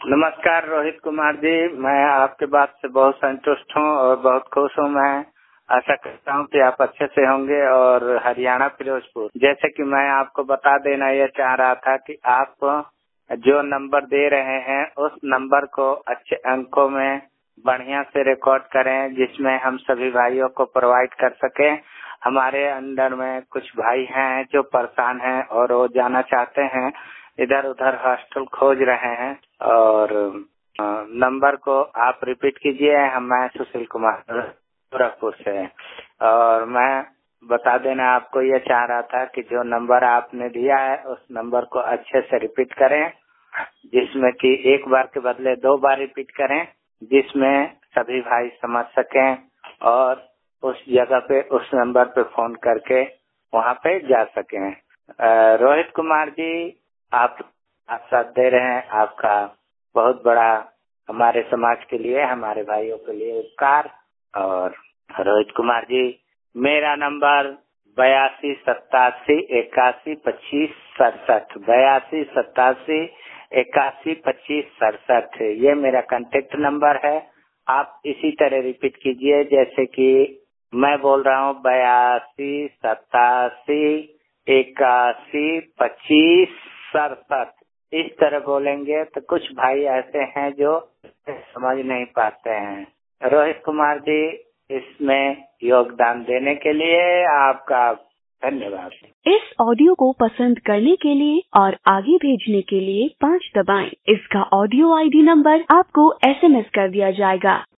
नमस्कार रोहित कुमार जी, मैं आपके बात से बहुत संतुष्ट हूँ और बहुत खुश हूँ। मैं आशा करता हूँ कि आप अच्छे से होंगे। और हरियाणा फिरोजपुर, जैसे कि मैं आपको बता देना ये चाह रहा था कि आप जो नंबर दे रहे हैं उस नंबर को अच्छे अंकों में बढ़िया से रिकॉर्ड करें, जिसमें हम सभी भाइयों को प्रोवाइड कर सके। हमारे अंडर में कुछ भाई हैं जो परेशान हैं और वो जाना चाहते हैं, इधर उधर हॉस्टल खोज रहे हैं। और नंबर को आप रिपीट कीजिए। मैं सुशील कुमार गोरखपुर से, और मैं बता देना आपको ये चाह रहा था कि जो नंबर आपने दिया है उस नंबर को अच्छे से रिपीट करें, जिसमें कि एक बार के बदले 2 बार रिपीट करें, जिसमें सभी भाई समझ सकें और उस जगह पे उस नंबर पे फोन करके वहाँ पे जा सकें। रोहित कुमार जी, आप साथ दे रहे हैं, आपका बहुत बड़ा हमारे समाज के लिए, हमारे भाइयों के लिए उपकार। और रोहित कुमार जी, मेरा नंबर 8287812567, 8287812567, ये मेरा कांटेक्ट नंबर है। आप इसी तरह रिपीट कीजिए, जैसे कि मैं बोल रहा हूँ 8287812567। इस तरह बोलेंगे तो कुछ भाई ऐसे हैं जो समझ नहीं पाते हैं। रोहित कुमार जी, इसमें योगदान देने के लिए आपका धन्यवाद। इस ऑडियो को पसंद करने के लिए और आगे भेजने के लिए 5 दबाएं। इसका ऑडियो ID नंबर आपको SMS कर दिया जाएगा।